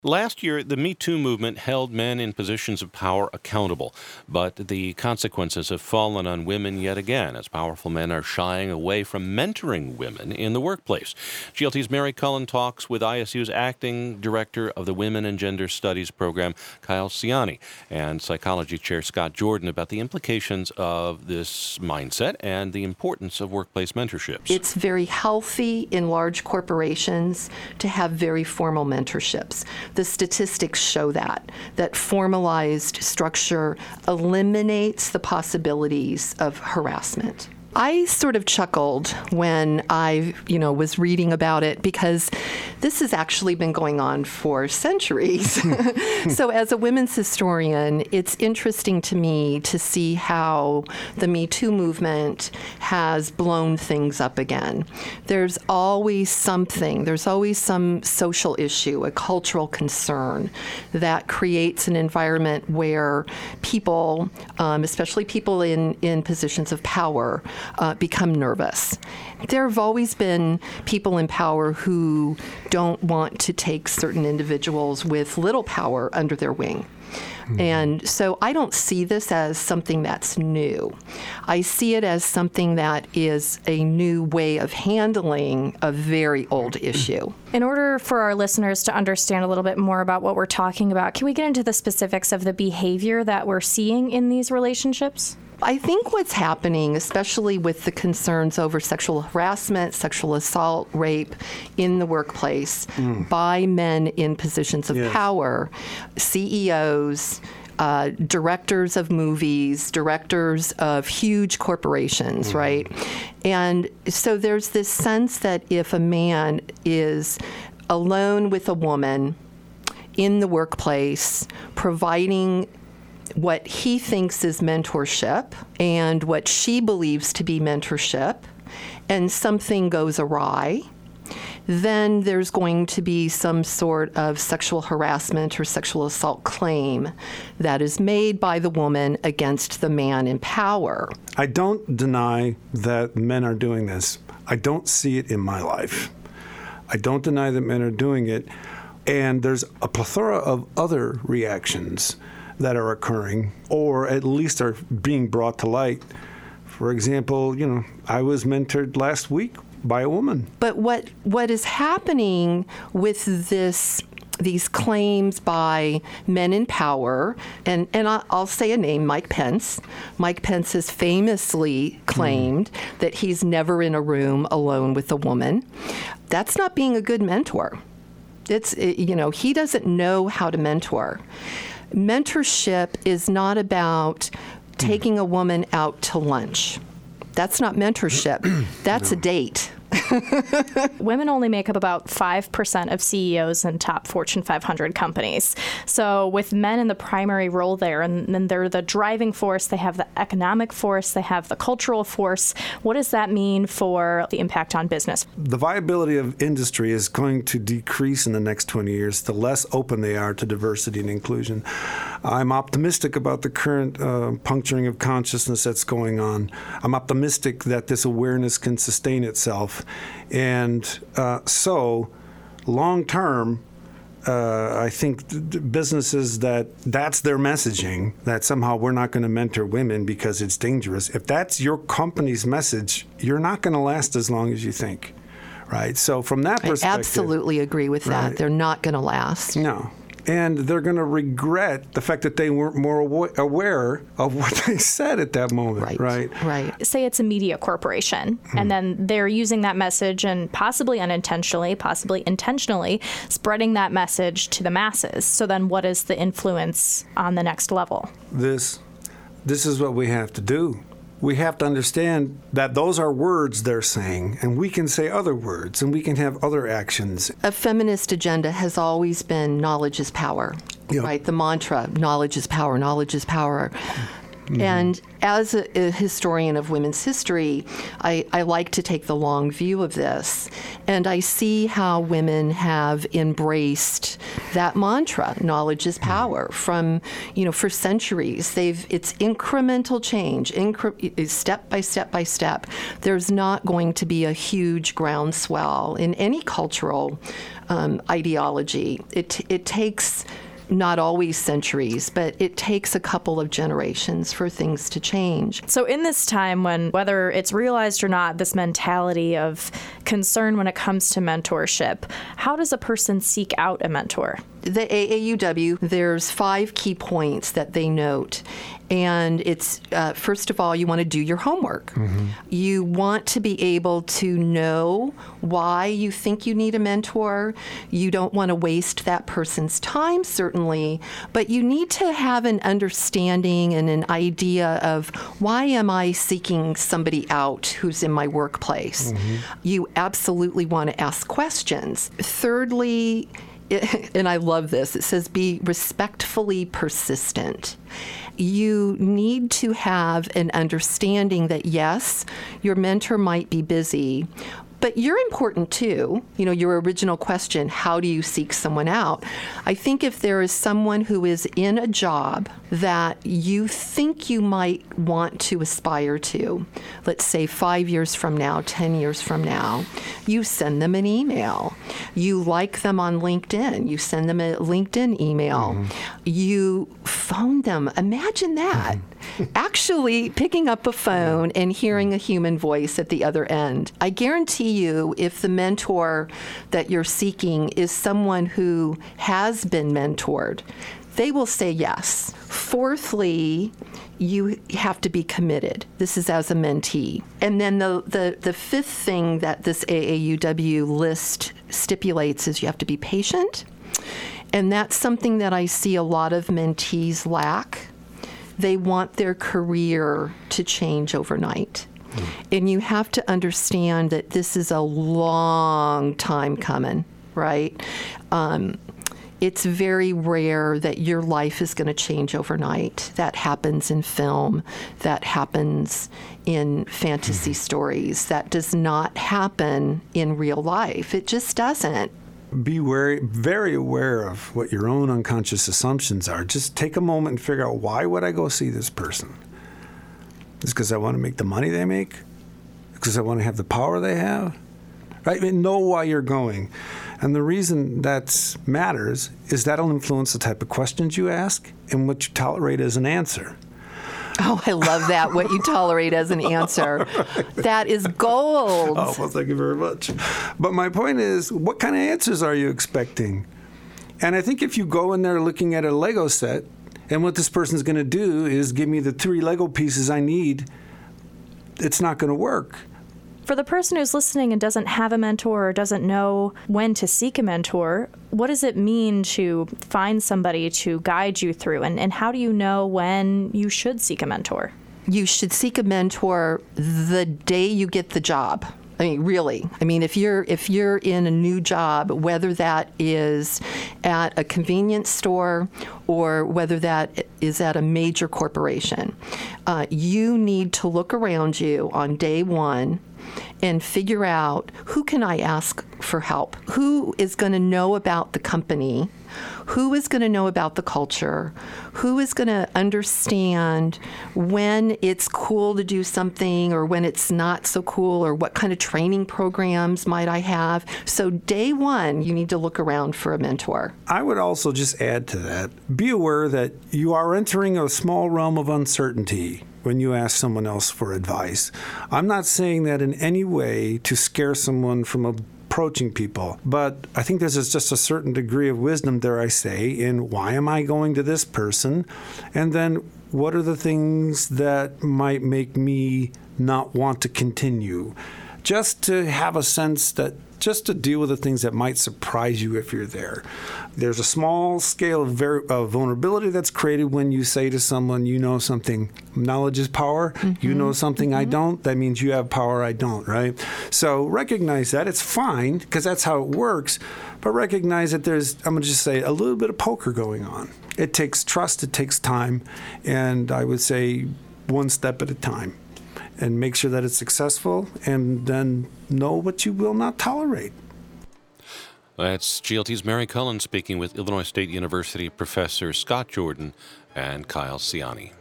Last year, the Me Too movement held men in positions of power accountable, but the consequences have fallen on women yet again, as powerful men are shying away from mentoring women in the workplace. GLT's Mary Cullen talks with ISU's acting director of the Women and Gender Studies program, Kyle Ciani, and psychology chair Scott Jordan about the implications of this mindset and the importance of workplace mentorships. It's very healthy in large corporations to have very formal mentorships. The statistics show that formalized structure eliminates the possibilities of harassment. I sort of chuckled when I, was reading about it because this has actually been going on for centuries. So as a women's historian, it's interesting to me to see how the Me Too movement has blown things up again. There's always some social issue, a cultural concern that creates an environment where people, especially people in positions of power, become nervous. There have always been people in power who don't want to take certain individuals with little power under their wing. And so I don't see this as something that's new. I see it as something that is a new way of handling a very old issue. In order for our listeners to understand a little bit more about what we're talking about, can we get into the specifics of the behavior that we're seeing in these relationships? I think what's happening, especially with the concerns over sexual harassment, sexual assault, rape in the workplace by men in positions of power, CEOs, directors of movies, directors of huge corporations, right? And so there's this sense that if a man is alone with a woman in the workplace, providing what he thinks is mentorship and what she believes to be mentorship, and something goes awry, then there's going to be some sort of sexual harassment or sexual assault claim that is made by the woman against the man in power. I don't deny that men are doing this. I don't see it in my life. I don't deny that men are doing it. And there's a plethora of other reactions that are occurring, or at least are being brought to light. For example, I was mentored last week by a woman. But what is happening with these claims by men in power, and I'll say a name, Mike Pence. Mike Pence has famously claimed that he's never in a room alone with a woman. That's not being a good mentor. He doesn't know how to mentor. Mentorship is not about taking a woman out to lunch. That's not mentorship. That's a date. Women only make up about 5% of CEOs in top Fortune 500 companies. So with men in the primary role there, and then they're the driving force, they have the economic force, they have the cultural force. What does that mean for the impact on business? The viability of industry is going to decrease in the next 20 years the less open they are to diversity and inclusion. I'm optimistic about the current puncturing of consciousness that's going on. I'm optimistic that this awareness can sustain itself. And so, long term, I think businesses that's their messaging, that somehow we're not going to mentor women because it's dangerous. If that's your company's message, you're not going to last as long as you think, right? So from that perspective, I absolutely agree with that. Right. They're not going to last. No. And they're going to regret the fact that they weren't more aware of what they said at that moment, right? Say it's a media corporation, and then they're using that message and possibly unintentionally, possibly intentionally, spreading that message to the masses. So then what is the influence on the next level? This is what we have to do. We have to understand that those are words they're saying, and we can say other words, and we can have other actions. A feminist agenda has always been knowledge is power, right? The mantra, knowledge is power, knowledge is power. And as a historian of women's history, I like to take the long view of this. And I see how women have embraced that mantra, knowledge is power, from, for centuries. It's incremental change, step by step by step. There's not going to be a huge groundswell in any cultural ideology. It takes not always centuries, but it takes a couple of generations for things to change. So in this time when, whether it's realized or not, this mentality of concern when it comes to mentorship, how does a person seek out a mentor? The AAUW, there's 5 key points that they note. And it's, first of all, you want to do your homework. Mm-hmm. You want to be able to know why you think you need a mentor. You don't want to waste that person's time, certainly, but you need to have an understanding and an idea of why am I seeking somebody out who's in my workplace. Mm-hmm. You absolutely want to ask questions. Thirdly, and I love this, it says be respectfully persistent. You need to have an understanding that, yes, your mentor might be busy, but you're important too. You know, your original question, how do you seek someone out? I think if there is someone who is in a job that you think you might want to aspire to, let's say 5 years from now, 10 years from now, you send them an email. You like them on LinkedIn. You send them a LinkedIn email. Mm-hmm. You phone them. Imagine that. Mm-hmm. Actually picking up a phone and hearing a human voice at the other end. I guarantee you, if the mentor that you're seeking is someone who has been mentored, they will say yes. Fourthly, you have to be committed. This is as a mentee. And then the fifth thing that this AAUW list stipulates is you have to be patient. And that's something that I see a lot of mentees lack. They want their career to change overnight. And you have to understand that this is a long time coming, right? It's very rare that your life is going to change overnight. That happens in film. That happens in fantasy stories. That does not happen in real life. It just doesn't. Be very aware of what your own unconscious assumptions are. Just take a moment and figure out, why would I go see this person? It's because I want to make the money they make? Because I want to have the power they have? Right? I mean, know why you're going. And the reason that matters is that'll influence the type of questions you ask and what you tolerate as an answer. Oh, I love that, what you tolerate as an answer. That is gold. Oh, well, thank you very much. But my point is, what kind of answers are you expecting? And I think if you go in there looking at a Lego set, and what this person's going to do is give me the 3 Lego pieces I need, it's not going to work. For the person who's listening and doesn't have a mentor or doesn't know when to seek a mentor, what does it mean to find somebody to guide you through? And how do you know when you should seek a mentor? You should seek a mentor the day you get the job. I mean, really. I mean, if you're in a new job, whether that is at a convenience store or whether that is at a major corporation, you need to look around you on day one and figure out, who can I ask for help? Who is going to know about the company? Who is going to know about the culture? Who is going to understand when it's cool to do something or when it's not so cool, or what kind of training programs might I have? So day one, you need to look around for a mentor. I would also just add to that, be aware that you are entering a small realm of uncertainty when you ask someone else for advice. I'm not saying that in any way to scare someone from approaching people, but I think there's just a certain degree of wisdom, dare I say, in why am I going to this person? And then what are the things that might make me not want to continue? Just to have a sense that, just to deal with the things that might surprise you if you're there. There's a small scale of vulnerability that's created when you say to someone, you know something. Knowledge is power. Mm-hmm. You know something I don't. That means you have power I don't, right? So recognize that. It's fine, because that's how it works. But recognize that there's, I'm going to just say, a little bit of poker going on. It takes trust. It takes time. And I would say one step at a time. And make sure that it's successful, and then know what you will not tolerate. That's GLT's Mary Cullen speaking with Illinois State University professor Scott Jordan and Kyle Ciani.